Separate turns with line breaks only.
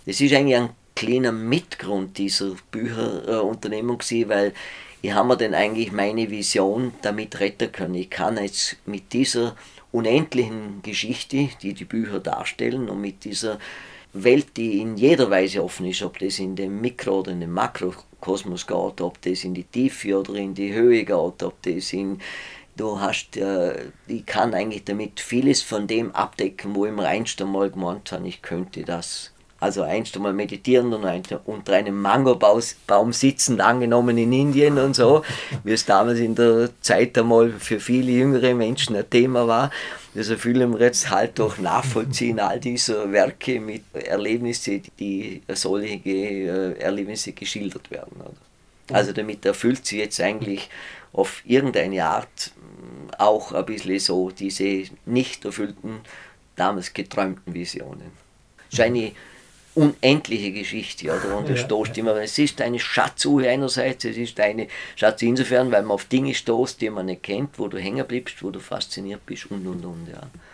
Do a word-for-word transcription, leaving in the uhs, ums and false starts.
Das ist eigentlich ein kleiner Mitgrund dieser Bücherunternehmung gewesen, weil ich habe mir dann eigentlich meine Vision damit retten können. Ich kann jetzt mit dieser unendlichen Geschichte, die die Bücher darstellen, und mit dieser Welt, die in jeder Weise offen ist, ob das in den Mikro- oder in den Makrokosmos geht, ob das in die Tiefe oder in die Höhe geht, ob das in Du hast, äh, ich kann eigentlich damit vieles von dem abdecken, wo ich mir einst einmal gemeint habe, ich könnte das. Also einst einmal meditieren und ein, unter einem Mangobaum sitzend, angenommen in Indien und so, wie es damals in der Zeit einmal für viele jüngere Menschen ein Thema war. Also fühlen wir jetzt halt auch nachvollziehen, all diese Werke mit Erlebnissen, die solche äh, Erlebnisse geschildert werden. Oder? Also damit erfüllt sie jetzt eigentlich auf irgendeine Art auch ein bisschen so diese nicht erfüllten, damals geträumten Visionen. Es ist eine unendliche Geschichte, oder? Und es
Ja,
stoßt immer, es ist eine Schatzsuche einerseits, es ist eine Schatzsuche insofern, weil man auf Dinge stoßt, die man nicht kennt, wo du hängen bleibst, wo du fasziniert bist und und und, ja.